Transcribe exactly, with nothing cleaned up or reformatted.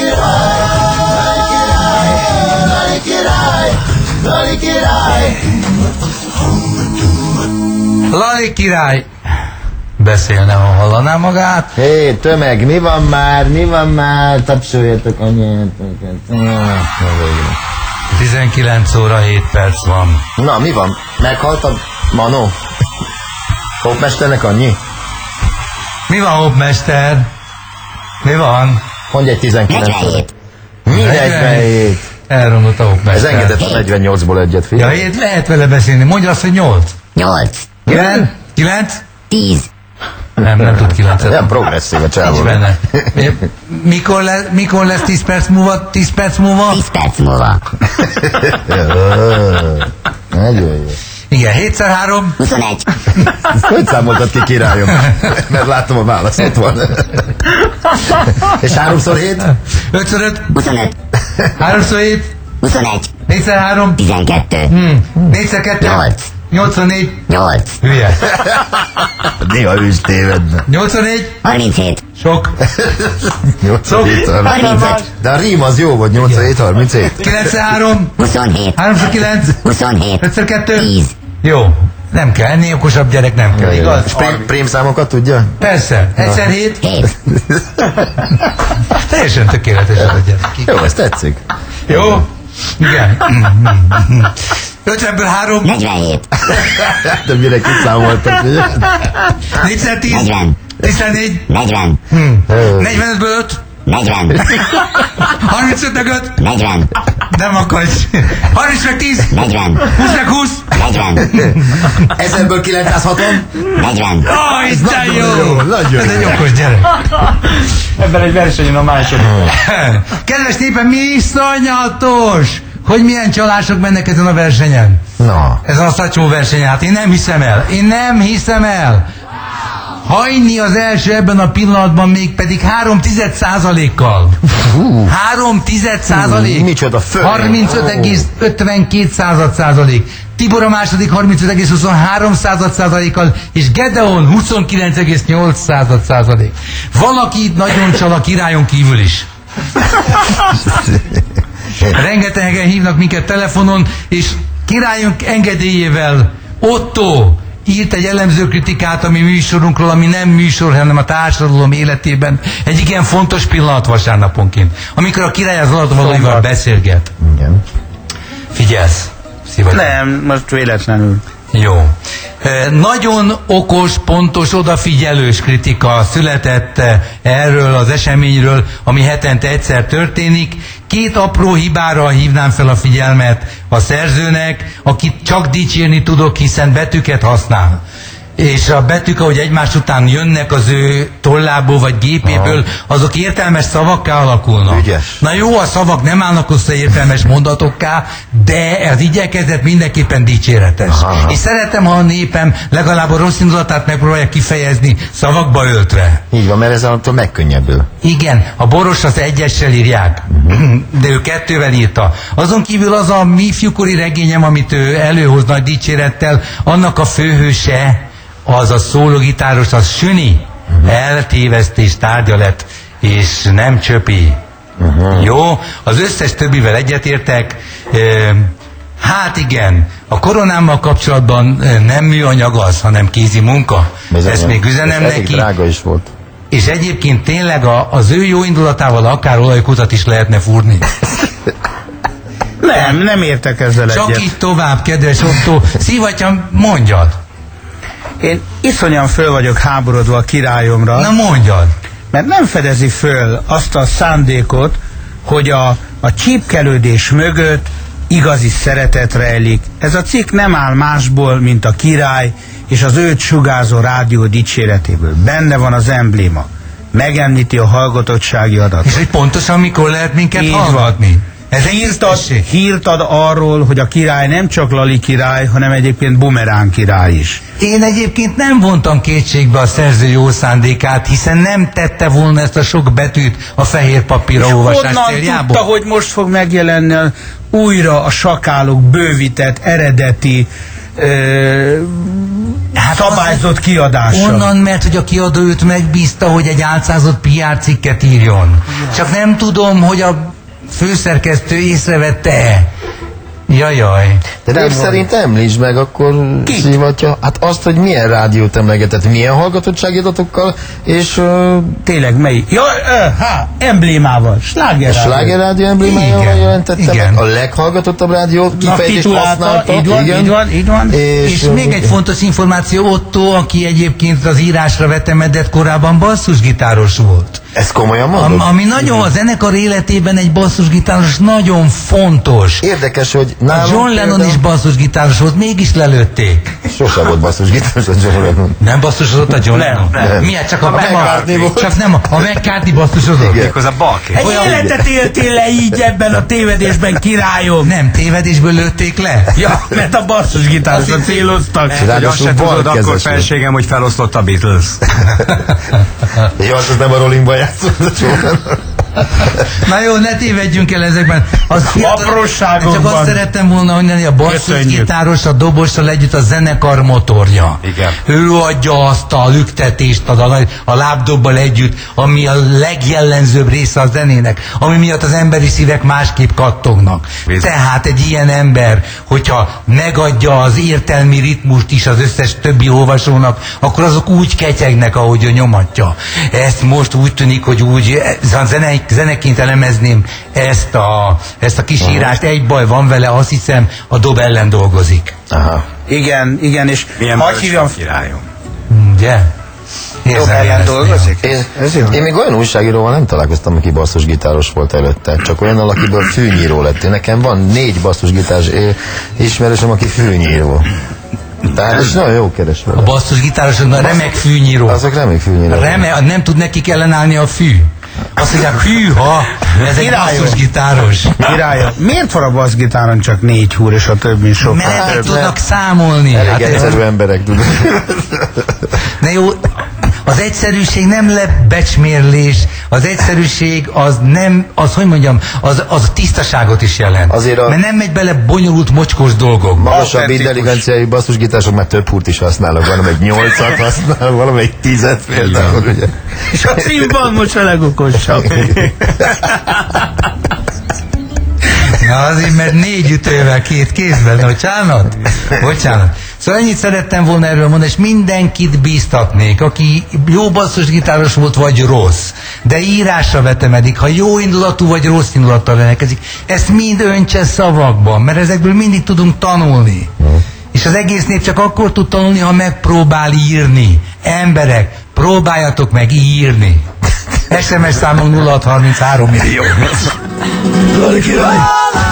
Lali király! Lali király! Beszélne, ha hallaná magát. Hé, tömeg, mi van már? Mi van már? Tapsoljatok anyát. tizenkilenc óra hét perc van. Na, mi van? Meghalt a Manó? Hópmesternek annyi? Mi van, hópmester? Mi van? Mondj egy tizenkilenc. negyvenhét. Mi negyvenhét? Elromlott a hópmester. Ez engedett a negyvennyolcból egyet, Ja, figyelj. hét, lehet vele beszélni. Mondja azt, hogy nyolc. nyolc. kilenc? kilenc? tíz. Nem, nem tud kilencet. Nem progresszív a Nincs csávó. benne. Mikor, le, mikor lesz tíz perc múlva? tíz perc múlva? tíz perc múlva. Nagyon jó. Igen, hétszer három. huszonegy. Hogy számoltad ki, királyom? Mert látom a válasz, ott van. És háromszor hét? ötször öt. huszonöt. háromszor hét. huszonegy. négyszer három. tizenkettő. Hmm. négyszer kettő. nyolc. nyolcvannégy. nyolc. Hülye. Néha ő is tévedne. nyolcvannégy. harminchét. Sok. nyolcvanhét. harmincöt. De a rím az jó volt, nyolcvanhét, harminchét. kilencvenhárom. huszonhét. háromszor kilenc. huszonhét. ötször kettő. tíz. Jó. Nem kell, ennél okosabb gyerek nem kell, igaz? És prém, prém számokat tudja? Persze. Egyszer hét. hét. Teljesen tökéletes ez a gyerek. Jó, ez tetszik. Jó? Igen. ötvenből három. negyvenhét. De mire kiszámoltak, ugye? négyszer tíz. negyven. tizennégy. negyven. negyvenötből öt. negyven. harmincöt meg öt. negyven. Nem akarsz. harminc meg tíz. negyven. húsz meg húsz. negyven. Ezerből kilencszázhatvan? negyven. Ó, Isten jó! Nagyon Ez egy jó. okos gyerek. Ebben egy versenyen a második. Kedves népen, mi iszonyatos, hogy milyen csalások mennek ezen a versenyen. Na. Ezen a szacsó versenyen. Hát én nem hiszem el. Én nem hiszem el. Hajni az első ebben a pillanatban, még pedig három tized százalékkal. Három tized százalék. Hú, micsoda föl. harmincöt egész ötvenkét század százalék. Tibor a második harmincöt egész huszonhárom század százalékkal, és Gedeon huszonkilenc egész nyolc század százalék. Valaki itt nagyon csal a királyon kívül is. Rengetegen hívnak minket telefonon, és királyunk engedélyével Otto írt egy elemző kritikát a mi műsorunkról, ami nem műsor, hanem a társadalom életében egy igen fontos pillanat vasárnaponként, amikor a király az alattvalóival beszélget. Igen. Figyelsz? Szíved. Nem, most véletlenül. Jó. E, nagyon okos, pontos, odafigyelős kritika született e, erről az eseményről, ami hetente egyszer történik. Két apró hibára hívnám fel a figyelmet a szerzőnek, akit csak dicsérni tudok, hiszen betűket használ. És a betűk, ahogy egymás után jönnek az ő tollából vagy gépéből, azok értelmes szavakká alakulnak. Ügyes. Na jó, a szavak nem állnak össze értelmes mondatokká, de az igyekezet mindenképpen dicséretes. Aha. És szeretem, ha a népem legalább a rossz indulatát megpróbálja kifejezni szavakba öltve. Így van, mert ez attól megkönnyebbül. Igen, a Boros az egyessel írják, de ő kettővel írta. Azon kívül az a mi ifjúkori regényem, amit ő előhoz nagy dicsérettel, annak a főhőse, az a szólógitáros, az Süni, eltévesztés tárgya lett, és nem Csöpi. Uh-huh. Jó, az összes többivel egyetértek. E, hát igen, a koronámmal kapcsolatban nem műanyag az, hanem kézi munka. Bizony, ezt még üzenem ez neki. drága is volt. És egyébként tényleg a, az ő jó indulatával akár olajkutat is lehetne fúrni. Nem, nem értek ezzel Csak egyet. így tovább, kedves Otto. Szívattyam, mondjad. Én iszonyan föl vagyok háborodva a királyomra, Na mondjad. mert nem fedezi föl azt a szándékot, hogy a, a csípkelődés mögött igazi szeretet rejlik. Ez a cikk nem áll másból, mint a király és az őt sugárzó rádió dicséretéből. Benne van az embléma. Megemlíti a hallgatottsági adatot. És hogy pontosan mikor lehet minket Így van. hallgatni? Ez egy Hírt ad, tisztesség. hírt ad arról, hogy a király nem csak Lali király, hanem egyébként Bumerán király is. Én egyébként nem vontam kétségbe a szerző jó szándékát, hiszen nem tette volna ezt a sok betűt a fehér papírra olvasás Honnan céljából. tudta, hogy most fog megjelenni újra a sakálok bővített, eredeti ö, hát szabályzott kiadással. Onnan, mert hogy a kiadó őt megbízta, hogy egy álcázott pé er cikket írjon. Csak nem tudom, hogy a főszerkesztő észrevette-e. Jajjaj. De név szerint említsd meg akkor, Szivatya, hát azt, hogy milyen rádiót emlegetett, milyen hallgatottsági adatokkal, és... Uh, tényleg melyik? Ja, ö, há, emblémával, Sláger a Sláger rádió emblémájával jelentette meg, a leghallgatottabb rádió kifejezést használta. Így van, igen. így van, így van. És, és még egy fontos információ, Otto, aki egyébként az írásra vetemedett, korábban basszusgitáros volt. Ez komolyan mondod? Am, ami nagyon a zenekar életében egy basszusgitáros nagyon fontos. Érdekes, hogy A nálunk John Lennon például... is basszusgitáros volt, mégis lelőtték. Sose volt basszusgitáros a John Lennon. Nem basszusozott a John Lennon? nem. Miért? Csak a, A nem a, McCartney volt. csak nem a, a McCartney basszusozott. Méghozzá balké. Egy életet éltél le így ebben a tévedésben, királyom. Nem, tévedésből lőtték le. Ja, mert a basszusgitárosra céloztak. Hogy azt Ráadásul se tudod balkezes akkor volt. felségem, hogy felosztott a Beatles. Jó, az nem a Rollingban játszott a John Lennon. Na jó, ne tévedjünk el ezekben. Az Apróságokban. Csak azt szerettem volna mondani, a basszusgitáros a dobossal együtt a zenekar motorja. Igen. Ő adja azt a lüktetést a, a, a lábdobbal együtt, ami a legjellemzőbb része a zenének, ami miatt az emberi szívek másképp kattognak. Bizony. Tehát egy ilyen ember, hogyha megadja az értelmi ritmust is az összes többi olvasónak, akkor azok úgy ketyegnek, ahogy ő nyomatja. Ezt most úgy tűnik, hogy úgy a zene, zeneként elemezném ezt a, ezt a kis írást. Egy baj van vele, azt hiszem, a dob ellen dolgozik. Aha. Igen, igen, és Milyen hadd bölcs hívjam... vagy, királyom. Ugye? Érzem Helyen ezt dolgozik? Én, Ez jó. én még olyan újságíróval nem találkoztam, aki basszusgitáros volt előtte. Csak olyan, akiből fűnyíró lett. Nekem van négy basszusgitáros ismerősöm, aki fűnyíró. Tehát ez nagyon jó keresve. A basszusgitárosoknak remek fűnyíró. Azok remek fűnyíró. Reme, nem tud nekik ellenállni a fű. Azt mondják, hűha, ez egy Királyom. basszusgitáros. Királyom, miért van a basszgitáron csak négy húr és a többi sok? Mert Hát, nem mert- tudnak számolni. Elég Hát, egyszerű emberek, tudod. ne jó, az egyszerűség nem lebecsmérlés, az egyszerűség az nem, az hogy mondjam, az, az tisztaságot is jelent. Azért a- Mert nem megy bele bonyolult, mocskos dolgokba. Magasabb Autentikus. intelligenciájú basszusgitárosok már több húrt is használnak. Valamelyik nyolcat használ, valamelyik tízet például, ugye. És a szívban most a legokosabb. Ja, azért, mert négy ütővel két kézben, bocsánat? Bocsánat. Szóval ennyit szerettem volna erről mondani, és mindenkit bíztatnék, aki jó basszusgitáros volt, vagy rossz, de írásra vetemedik, ha jó indulatú, vagy rossz indulattal rendelkezik, ezt mind öntse szavakban, mert ezekből mindig tudunk tanulni. És az egész nép csak akkor tud tanulni, ha megpróbál írni. Emberek, próbáljatok meg írni. es em es számunk nulla hat harminchárom millió. Király!